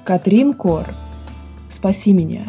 Катрин Кор. Спаси меня.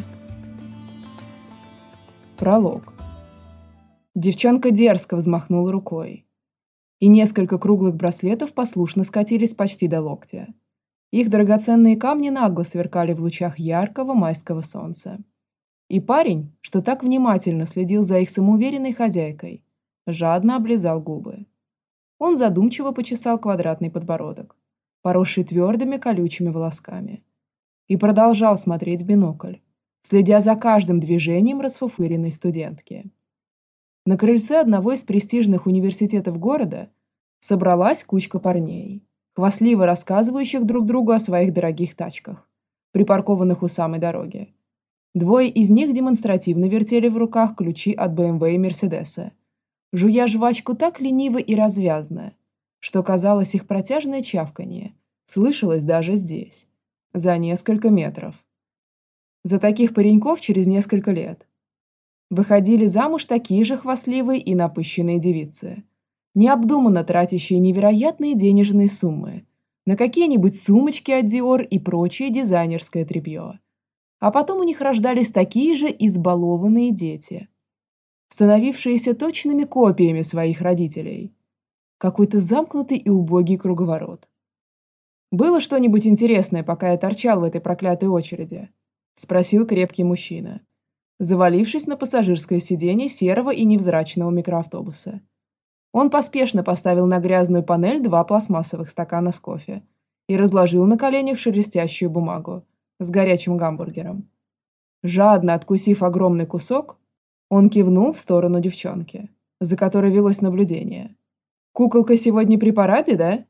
Пролог. Девчонка дерзко взмахнула рукой, и несколько круглых браслетов послушно скатились почти до локтя. Их драгоценные камни нагло сверкали в лучах яркого майского солнца. И парень, что так внимательно следил за их самоуверенной хозяйкой, жадно облизал губы. Он задумчиво почесал квадратный подбородок, поросший твердыми колючими волосками, и продолжал смотреть в бинокль, следя за каждым движением расфуфыренной студентки. На крыльце одного из престижных университетов города собралась кучка парней, хвастливо рассказывающих друг другу о своих дорогих тачках, припаркованных у самой дороги. Двое из них демонстративно вертели в руках ключи от БМВ и Мерседеса, жуя жвачку так лениво и развязно, что, казалось, их протяжное чавканье слышалось даже здесь, за несколько метров. За таких пареньков через несколько лет выходили замуж такие же хвастливые и напыщенные девицы, необдуманно тратящие невероятные денежные суммы на какие-нибудь сумочки от Dior и прочее дизайнерское тряпье. А потом у них рождались такие же избалованные дети, становившиеся точными копиями своих родителей. Какой-то замкнутый и убогий круговорот. «Было что-нибудь интересное, пока я торчал в этой проклятой очереди?» – спросил крепкий мужчина, завалившись на пассажирское сиденье серого и невзрачного микроавтобуса. Он поспешно поставил на грязную панель 2 пластмассовых стакана с кофе и разложил на коленях шелестящую бумагу с горячим гамбургером. Жадно откусив огромный кусок, он кивнул в сторону девчонки, за которой велось наблюдение. «Куколка сегодня при параде, да?»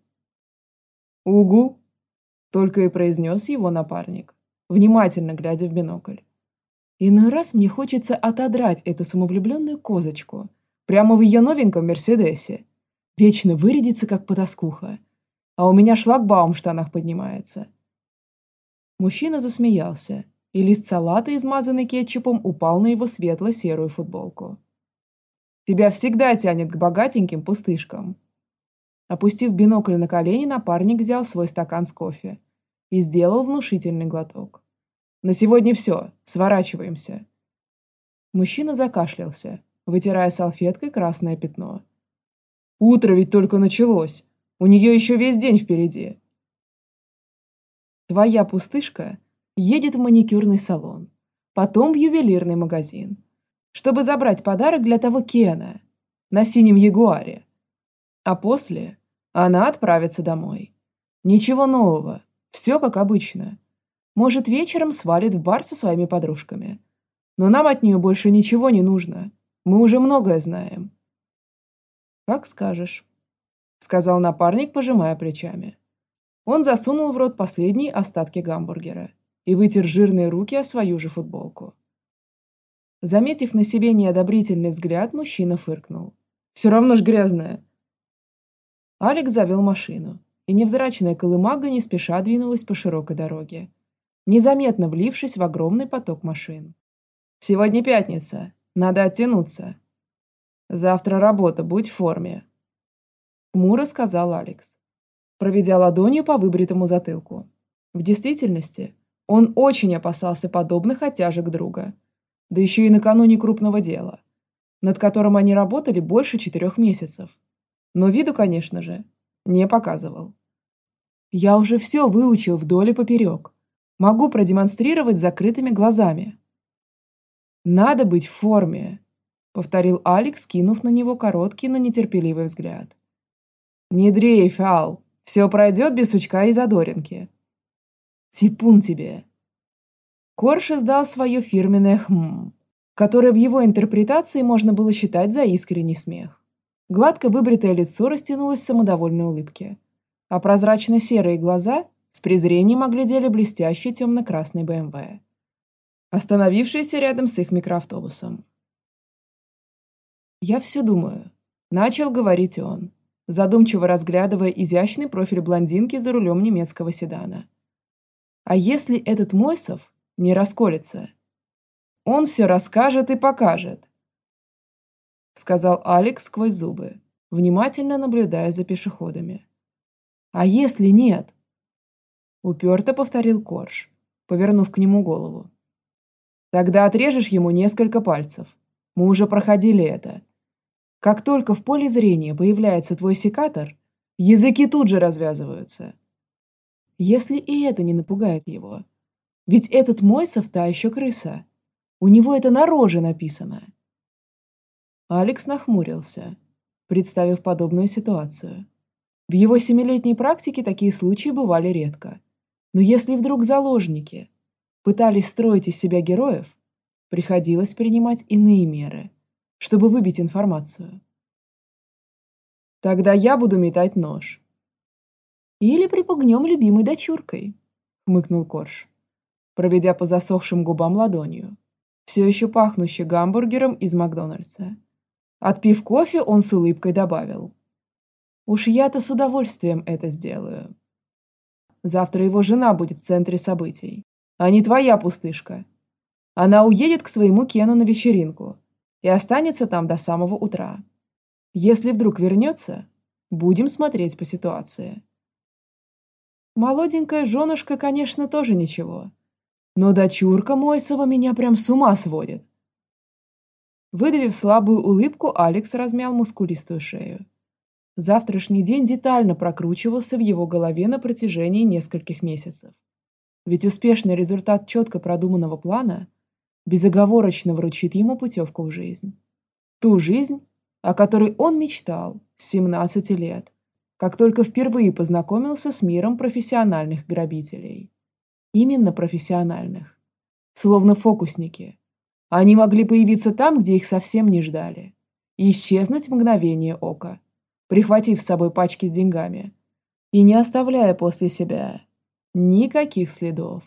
«Угу», – только и произнес его напарник, внимательно глядя в бинокль. «Иной раз мне хочется отодрать эту самовлюбленную козочку прямо в ее новеньком Мерседесе. Вечно вырядится, как потаскуха, а у меня шлагбаум в штанах поднимается». Мужчина засмеялся, и лист салата, измазанный кетчупом, упал на его светло-серую футболку. «Тебя всегда тянет к богатеньким пустышкам». Опустив бинокль на колени, напарник взял свой стакан с кофе и сделал внушительный глоток. «На сегодня все, сворачиваемся». Мужчина закашлялся, вытирая салфеткой красное пятно. «Утро ведь только началось, у нее еще весь день впереди». «Твоя пустышка едет в маникюрный салон, потом в ювелирный магазин, чтобы забрать подарок для того Кена на синем Ягуаре. А после она отправится домой. Ничего нового, все как обычно. Может, вечером свалит в бар со своими подружками. Но нам от нее больше ничего не нужно. Мы уже многое знаем». «Как скажешь», — сказал напарник, пожимая плечами. Он засунул в рот последние остатки гамбургера и вытер жирные руки о свою же футболку. Заметив на себе неодобрительный взгляд, мужчина фыркнул. «Все равно ж грязная». Алекс завел машину, и невзрачная колымага не спеша двинулась по широкой дороге, незаметно влившись в огромный поток машин. «Сегодня пятница, надо оттянуться. Завтра работа, будь в форме», – хмуро сказал Алекс, проведя ладонью по выбритому затылку. В действительности, он очень опасался подобных оттяжек друга, да еще и накануне крупного дела, над которым они работали больше 4 месяцев. Но виду, конечно же, не показывал. «Я уже все выучил вдоль и поперек. Могу продемонстрировать с закрытыми глазами». «Надо быть в форме», — повторил Алекс, кинув на него короткий, но нетерпеливый взгляд. «Не дрейфь, Ал, все пройдет без сучка и задоринки». «Типун тебе». Корж издал свое фирменное «хм», которое в его интерпретации можно было считать за искренний смех. Гладко выбритое лицо растянулось в самодовольной улыбке, а прозрачно-серые глаза с презрением оглядели блестящий темно-красный БМВ, остановившийся рядом с их микроавтобусом. «Я все думаю», – начал говорить он, задумчиво разглядывая изящный профиль блондинки за рулем немецкого седана. «А если этот Мойсов не расколется? Он все расскажет и покажет», – сказал Алекс сквозь зубы, внимательно наблюдая за пешеходами. «А если нет?» – уперто повторил Корж, повернув к нему голову. «Тогда отрежешь ему несколько пальцев. Мы уже проходили это. Как только в поле зрения появляется твой секатор, языки тут же развязываются. Если и это не напугает его. Ведь этот Мойсов та еще крыса. У него это на роже написано». Алекс нахмурился, представив подобную ситуацию. В его 7-летней практике такие случаи бывали редко. Но если вдруг заложники пытались строить из себя героев, приходилось принимать иные меры, чтобы выбить информацию. «Тогда я буду метать нож». «Или припугнем любимой дочуркой», — хмыкнул Корж, проведя по засохшим губам ладонью, все еще пахнущей гамбургером из Макдональдса. Отпив кофе, он с улыбкой добавил: «Уж я-то с удовольствием это сделаю. Завтра его жена будет в центре событий, а не твоя пустышка. Она уедет к своему Кену на вечеринку и останется там до самого утра. Если вдруг вернется, будем смотреть по ситуации». Молоденькая женушка, конечно, тоже ничего, но дочурка Мойсова меня прям с ума сводит. Выдавив слабую улыбку, Алекс размял мускулистую шею. Завтрашний день детально прокручивался в его голове на протяжении нескольких месяцев. Ведь успешный результат четко продуманного плана безоговорочно вручит ему путевку в жизнь. Ту жизнь, о которой он мечтал с 17 лет, как только впервые познакомился с миром профессиональных грабителей. Именно профессиональных. Словно фокусники. Они могли появиться там, где их совсем не ждали, и исчезнуть в мгновение ока, прихватив с собой пачки с деньгами и не оставляя после себя никаких следов.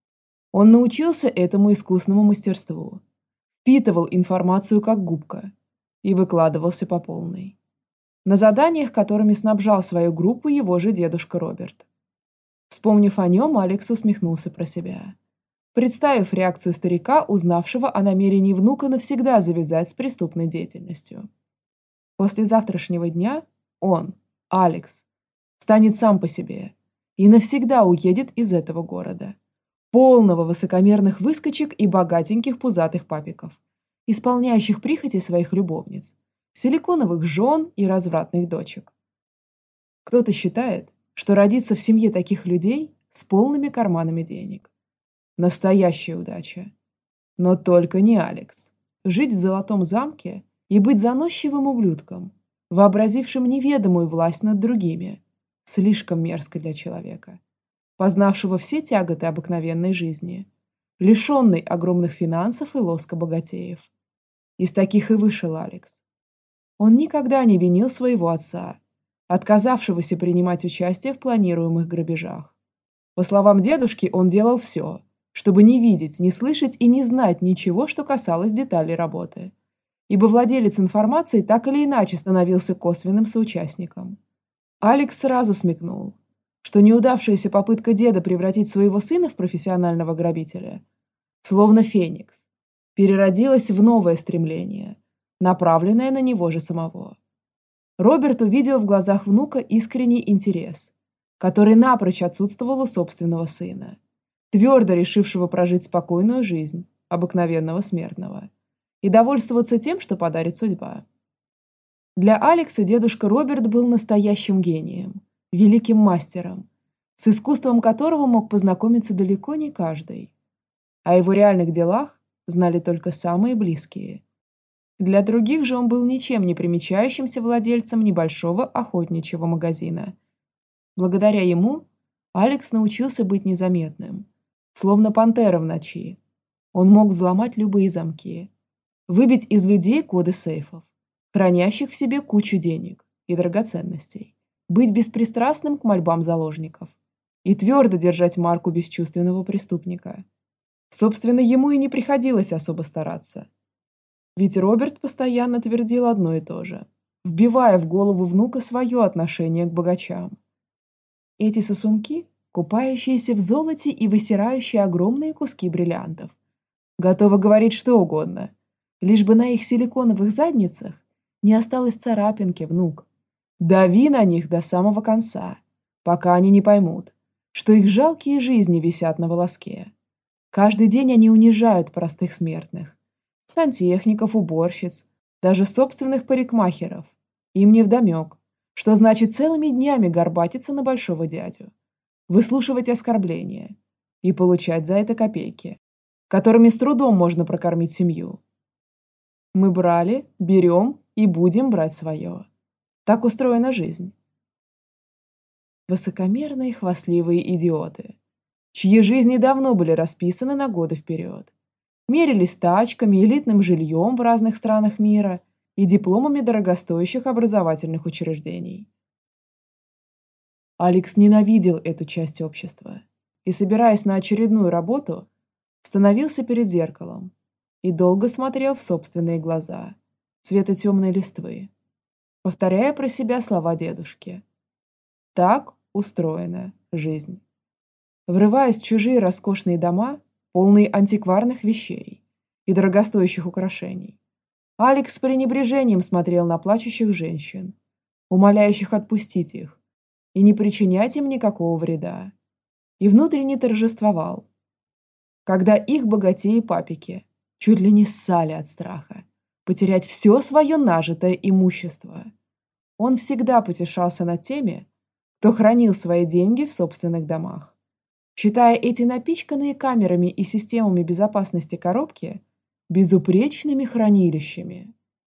Он научился этому искусному мастерству, впитывал информацию как губка и выкладывался по полной. На заданиях, которыми снабжал свою группу его же дедушка Роберт. Вспомнив о нем, Алекс усмехнулся про себя, представив реакцию старика, узнавшего о намерении внука навсегда завязать с преступной деятельностью. После завтрашнего дня он, Алекс, станет сам по себе и навсегда уедет из этого города, полного высокомерных выскочек и богатеньких пузатых папиков, исполняющих прихоти своих любовниц, силиконовых жен и развратных дочек. Кто-то считает, что родиться в семье таких людей с полными карманами денег – настоящая удача. Но только не Алекс. Жить в золотом замке и быть заносчивым ублюдком, вообразившим неведомую власть над другими, слишком мерзко для человека, познавшего все тяготы обыкновенной жизни, лишенной огромных финансов и лоска богатеев. Из таких и вышел Алекс. Он никогда не винил своего отца, отказавшегося принимать участие в планируемых грабежах. По словам дедушки, он делал все, чтобы не видеть, не слышать и не знать ничего, что касалось деталей работы, ибо владелец информации так или иначе становился косвенным соучастником. Алекс сразу смекнул, что неудавшаяся попытка деда превратить своего сына в профессионального грабителя, словно феникс, переродилась в новое стремление, направленное на него же самого. Роберт увидел в глазах внука искренний интерес, который напрочь отсутствовал у собственного сына, твердо решившего прожить спокойную жизнь обыкновенного смертного и довольствоваться тем, что подарит судьба. Для Алекса дедушка Роберт был настоящим гением, великим мастером, с искусством которого мог познакомиться далеко не каждый. О его реальных делах знали только самые близкие. Для других же он был ничем не примечающимся владельцем небольшого охотничьего магазина. Благодаря ему Алекс научился быть незаметным, словно пантера в ночи. Он мог взломать любые замки, выбить из людей коды сейфов, хранящих в себе кучу денег и драгоценностей, быть беспристрастным к мольбам заложников и твердо держать марку бесчувственного преступника. Собственно, ему и не приходилось особо стараться. Ведь Роберт постоянно твердил одно и то же, вбивая в голову внука свое отношение к богачам. Эти сосунки, купающиеся в золоте и высирающие огромные куски бриллиантов, готовы говорить что угодно, лишь бы на их силиконовых задницах не осталось царапинки, внук. Дави на них до самого конца, пока они не поймут, что их жалкие жизни висят на волоске. Каждый день они унижают простых смертных. Сантехников, уборщиц, даже собственных парикмахеров. Им невдомек, что значит целыми днями горбатиться на большого дядю, выслушивать оскорбления и получать за это копейки, которыми с трудом можно прокормить семью. Мы брали, берем и будем брать свое. Так устроена жизнь. Высокомерные хвастливые идиоты, чьи жизни давно были расписаны на годы вперед. Мерились тачками, элитным жильем в разных странах мира и дипломами дорогостоящих образовательных учреждений. Алекс ненавидел эту часть общества и, собираясь на очередную работу, становился перед зеркалом и долго смотрел в собственные глаза, цвета темной листвы, повторяя про себя слова дедушки. Так устроена жизнь. Врываясь в чужие роскошные дома, полные антикварных вещей и дорогостоящих украшений, Алекс с пренебрежением смотрел на плачущих женщин, умоляющих отпустить их и не причинять им никакого вреда, и внутренне торжествовал, когда их богатеи папики чуть ли не ссали от страха потерять все свое нажитое имущество. Он всегда потешался над теми, кто хранил свои деньги в собственных домах, считая эти напичканные камерами и системами безопасности коробки безупречными хранилищами.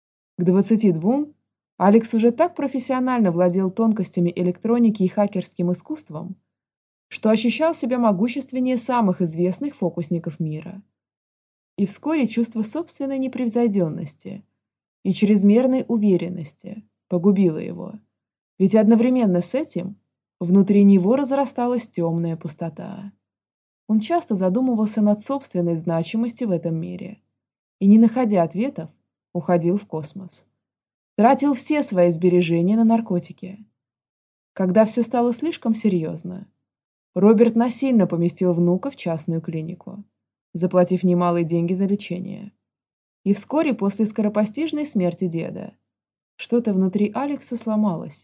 К 22 Алекс уже так профессионально владел тонкостями электроники и хакерским искусством, что ощущал себя могущественнее самых известных фокусников мира. И вскоре чувство собственной непревзойденности и чрезмерной уверенности погубило его, ведь одновременно с этим внутри него разрасталась темная пустота. Он часто задумывался над собственной значимостью в этом мире и, не находя ответов, уходил в космос. Тратил все свои сбережения на наркотики. Когда все стало слишком серьезно, Роберт насильно поместил внука в частную клинику, заплатив немалые деньги за лечение. И вскоре после скоропостижной смерти деда что-то внутри Алекса сломалось.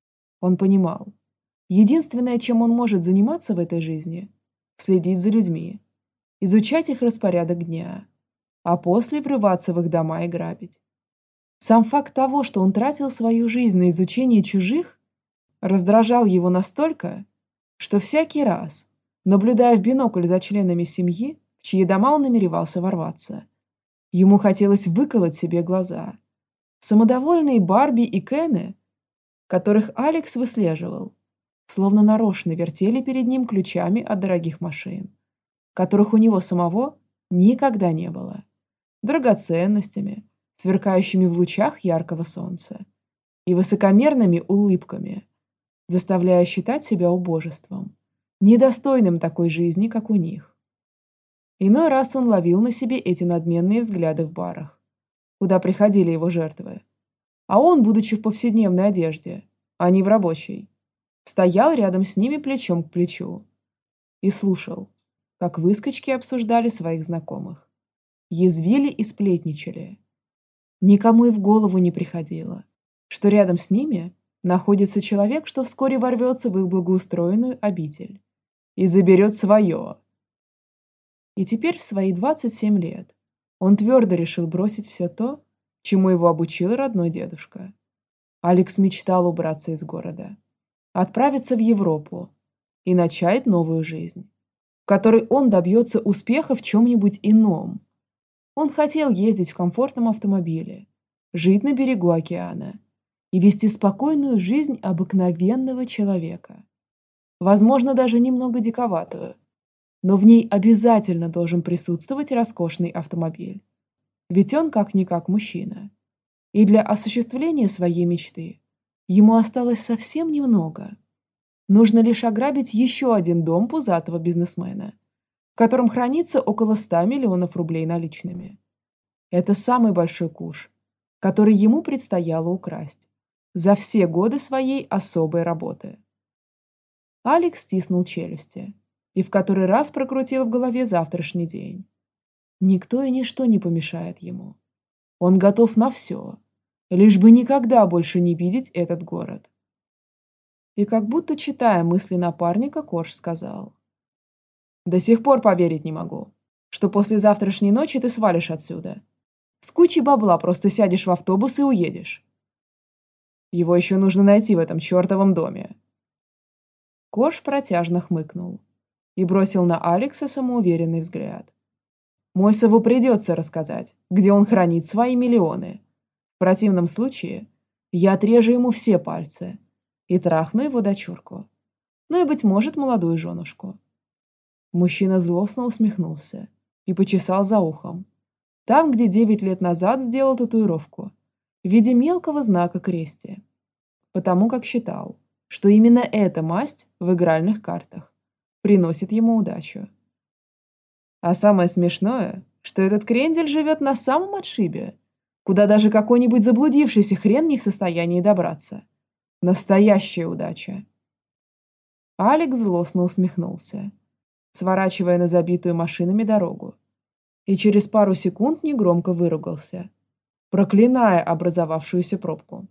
Он понимал, единственное, чем он может заниматься в этой жизни – следить за людьми, изучать их распорядок дня, а после врываться в их дома и грабить. Сам факт того, что он тратил свою жизнь на изучение чужих, раздражал его настолько, что всякий раз, наблюдая в бинокль за членами семьи, в чьи дома он намеревался ворваться, ему хотелось выколоть себе глаза. Самодовольные Барби и Кены, которых Алекс выслеживал, словно нарочно вертели перед ним ключами от дорогих машин, которых у него самого никогда не было, драгоценностями, сверкающими в лучах яркого солнца, и высокомерными улыбками, заставляя считать себя убожеством, недостойным такой жизни, как у них. Иной раз он ловил на себе эти надменные взгляды в барах, куда приходили его жертвы, а он, будучи в повседневной одежде, а не в рабочей, стоял рядом с ними плечом к плечу и слушал, как выскочки обсуждали своих знакомых, язвили и сплетничали. Никому и в голову не приходило, что рядом с ними находится человек, что вскоре ворвется в их благоустроенную обитель и заберет свое. И теперь в свои 27 лет он твердо решил бросить все то, чему его обучил родной дедушка. Алекс мечтал убраться из города, отправиться в Европу и начать новую жизнь, в которой он добьется успеха в чем-нибудь ином. Он хотел ездить в комфортном автомобиле, жить на берегу океана и вести спокойную жизнь обыкновенного человека. Возможно, даже немного диковатую, но в ней обязательно должен присутствовать роскошный автомобиль. Ведь он как-никак мужчина. И для осуществления своей мечты ему осталось совсем немного. Нужно лишь ограбить еще один дом пузатого бизнесмена, в котором хранится около 100 миллионов рублей наличными. Это самый большой куш, который ему предстояло украсть за все годы своей особой работы. Алекс стиснул челюсти и в который раз прокрутил в голове завтрашний день. Никто и ничто не помешает ему. Он готов на все, лишь бы никогда больше не видеть этот город. И как будто читая мысли напарника, Корж сказал: «До сих пор поверить не могу, что после завтрашней ночи ты свалишь отсюда. С кучей бабла просто сядешь в автобус и уедешь. Его еще нужно найти в этом чертовом доме». Корж протяжно хмыкнул и бросил на Алекса самоуверенный взгляд. Мойсову придется рассказать, где он хранит свои миллионы. В противном случае я отрежу ему все пальцы и трахну его дочурку. Ну и, быть может, молодую женушку. Мужчина злостно усмехнулся и почесал за ухом. Там, где 9 лет назад сделал татуировку в виде мелкого знака кресте. Потому как считал, что именно эта масть в игральных картах приносит ему удачу. А самое смешное, что этот крендель живет на самом отшибе, куда даже какой-нибудь заблудившийся хрен не в состоянии добраться. Настоящая удача. Алекс злостно усмехнулся, сворачивая на забитую машинами дорогу, и через пару секунд негромко выругался, проклиная образовавшуюся пробку.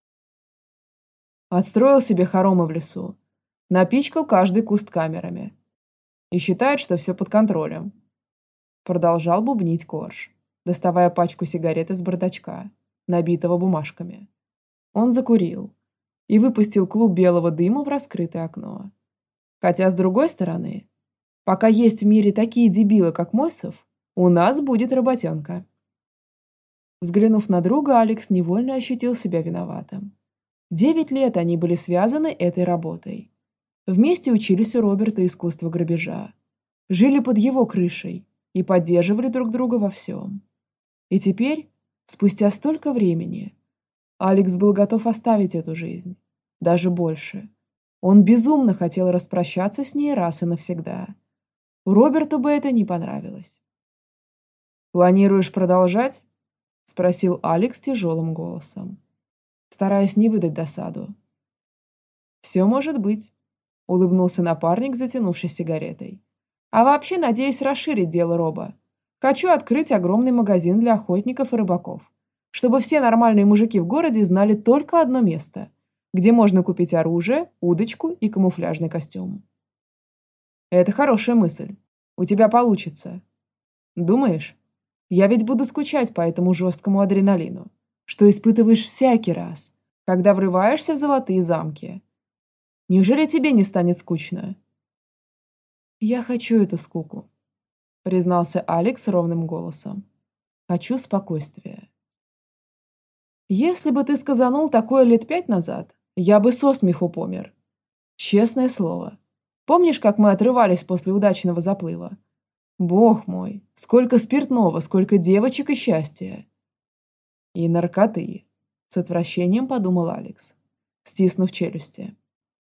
Отстроил себе хоромы в лесу, напичкал каждый куст камерами и считает, что все под контролем. Продолжал бубнить Корж, доставая пачку сигарет из бардачка, набитого бумажками. Он закурил и выпустил клуб белого дыма в раскрытое окно. Хотя, с другой стороны, пока есть в мире такие дебилы, как Мойсов, у нас будет работенка. Взглянув на друга, Алекс невольно ощутил себя виноватым. 9 лет они были связаны этой работой. Вместе учились у Роберта искусству грабежа. Жили под его крышей и поддерживали друг друга во всем. И теперь, спустя столько времени, Алекс был готов оставить эту жизнь. Даже больше. Он безумно хотел распрощаться с ней раз и навсегда. Роберту бы это не понравилось. «Планируешь продолжать?» – спросил Алекс тяжелым голосом, стараясь не выдать досаду. «Все может быть», – улыбнулся напарник, затянувшись сигаретой. «А вообще надеюсь расширить дело Роба. Хочу открыть огромный магазин для охотников и рыбаков, чтобы все нормальные мужики в городе знали только одно место, где можно купить оружие, удочку и камуфляжный костюм». «Это хорошая мысль. У тебя получится. Думаешь? Я ведь буду скучать по этому жесткому адреналину, что испытываешь всякий раз, когда врываешься в золотые замки. Неужели тебе не станет скучно?» «Я хочу эту скуку», — признался Алекс ровным голосом. «Хочу спокойствия». «Если бы ты сказанул такое лет 5 назад, я бы со смеху помер. Честное слово. Помнишь, как мы отрывались после удачного заплыва? Бог мой, сколько спиртного, сколько девочек и счастья!» «И наркоты», — с отвращением подумал Алекс, стиснув челюсти.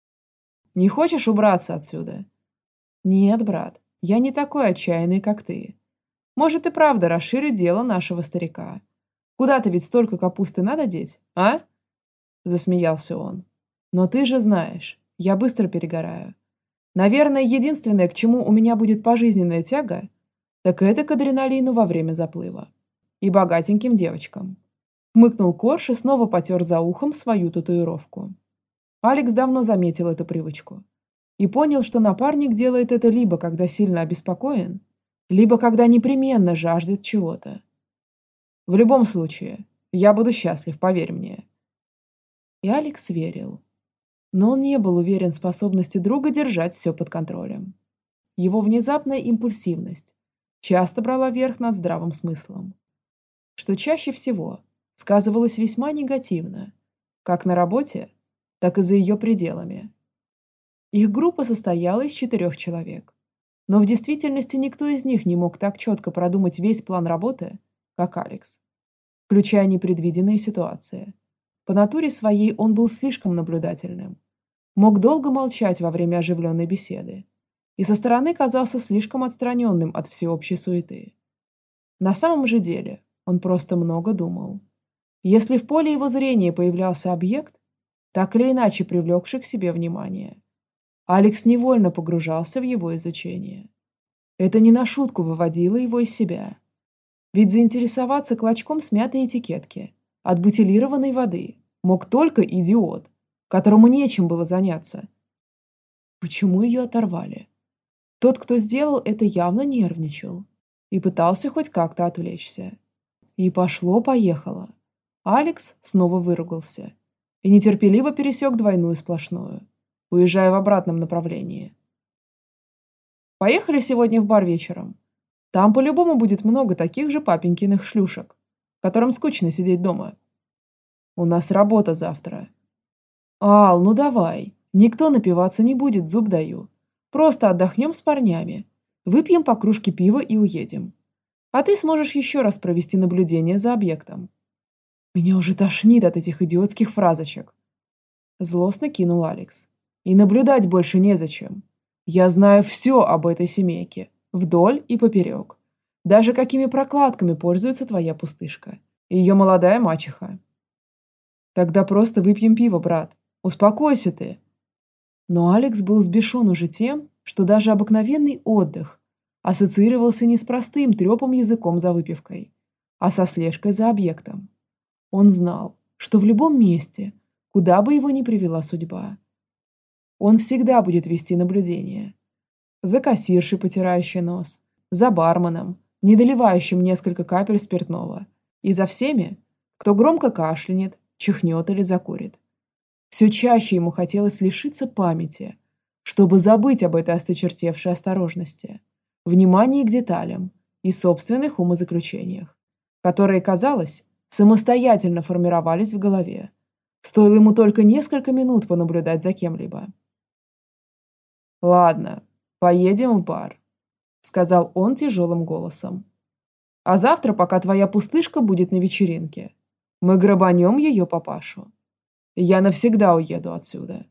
«Не хочешь убраться отсюда?» «Нет, брат, я не такой отчаянный, как ты. Может и правда расширить дело нашего старика. Куда-то ведь столько капусты надо деть, а?» Засмеялся он. «Но ты же знаешь, я быстро перегораю. Наверное, единственное, к чему у меня будет пожизненная тяга, так это к адреналину во время заплыва. И богатеньким девочкам». Хмыкнул Корж и снова потер за ухом свою татуировку. Алекс давно заметил эту привычку и понял, что напарник делает это либо когда сильно обеспокоен, либо когда непременно жаждет чего-то. «В любом случае, я буду счастлив, поверь мне». И Алекс верил. Но он не был уверен в способности друга держать все под контролем. Его внезапная импульсивность часто брала верх над здравым смыслом, что чаще всего сказывалось весьма негативно, как на работе, так и за ее пределами. Их группа состояла из 4 человек, но в действительности никто из них не мог так четко продумать весь план работы, как Алекс, включая непредвиденные ситуации. По натуре своей он был слишком наблюдательным, мог долго молчать во время оживленной беседы и со стороны казался слишком отстраненным от всеобщей суеты. На самом же деле он просто много думал. Если в поле его зрения появлялся объект, так или иначе привлекший к себе внимание, Алекс невольно погружался в его изучение. Это не на шутку выводило его из себя. Ведь заинтересоваться клочком смятой этикетки от бутилированной воды мог только идиот, которому нечем было заняться. Почему ее оторвали? Тот, кто сделал это, явно нервничал. и пытался хоть как-то отвлечься. И пошло-поехало. Алекс снова выругался и нетерпеливо пересек двойную сплошную, уезжая в обратном направлении. «Поехали сегодня в бар вечером. Там по-любому будет много таких же папенькиных шлюшек, которым скучно сидеть дома. У нас работа завтра». «Ал, ну давай. Никто напиваться не будет, зуб даю. Просто отдохнем с парнями. Выпьем по кружке пива и уедем. А ты сможешь еще раз провести наблюдение за объектом». «Меня уже тошнит от этих идиотских фразочек», – злостно кинул Алекс. «И наблюдать больше незачем. Я знаю все об этой семейке, вдоль и поперек. Даже какими прокладками пользуется твоя пустышка и ее молодая мачеха». «Тогда просто выпьем пиво, брат. Успокойся ты». Но Алекс был взбешен уже тем, что даже обыкновенный отдых ассоциировался не с простым трепом языком за выпивкой, а со слежкой за объектом. Он знал, что в любом месте, куда бы его ни привела судьба, он всегда будет вести наблюдение. За кассиршей, потирающей нос, за барменом, не доливающим несколько капель спиртного, и за всеми, кто громко кашлянет, чихнет или закурит. Все чаще ему хотелось лишиться памяти, чтобы забыть об этой осточертевшей осторожности, внимании к деталям и собственных умозаключениях, которые, казалось, самостоятельно формировались в голове. Стоило ему только несколько минут понаблюдать за кем-либо. «Ладно, поедем в бар», — сказал он тяжелым голосом. «А завтра, пока твоя пустышка будет на вечеринке, мы грабанем ее папашу. Я навсегда уеду отсюда.